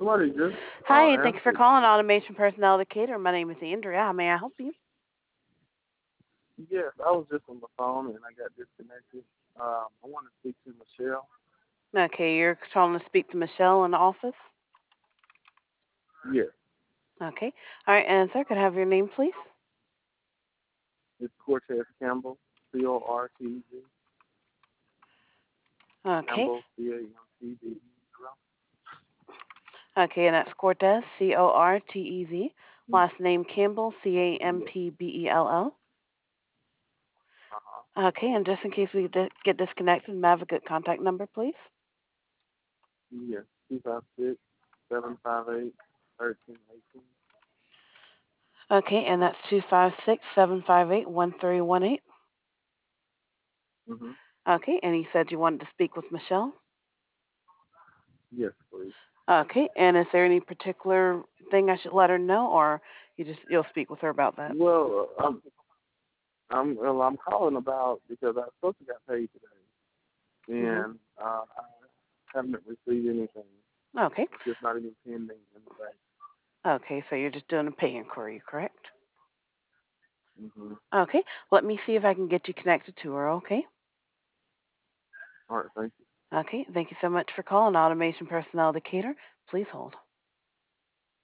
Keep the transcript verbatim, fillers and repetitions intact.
Somebody just uh, Hi, thanks for answered. calling Automation Personnel Decatur. My name is Andrea. How may I help you? Yes, I was just on the phone and I got disconnected. Um, I want to speak to Michelle. Okay, you're calling to speak to Michelle in the office? Yes, Okay. All right, and sir, could I have your name, please? it's Cortez Campbell, C O R T E Z. Okay. Campbell, C A M P B E. Okay, and that's Cortez, C O R T E Z. Last name Campbell, C A M Yes. P B E L L. Uh-huh. Okay, and just in case we di- get disconnected, may I have a good contact number, please? Yes, two five six seven five eight thirteen eighteen. Okay, and that's two five six seven five eight one three one eight. Mm-hmm. Okay, and you said you wanted to speak with Michelle? Yes, please. Okay, and is there any particular thing I should let her know, or you just you'll speak with her about that? Well, uh, I'm I'm well, I'm calling about because I was supposed to get paid today, hmm and uh, I haven't received anything. Okay, It's just not even pending in the bank. okay, so you're just doing a pay inquiry, correct? Mm-hmm. Okay, let me see if I can get you connected to her. Okay. All right, thank you. Okay, thank you so much for calling Automation Personnel Decatur. Please hold.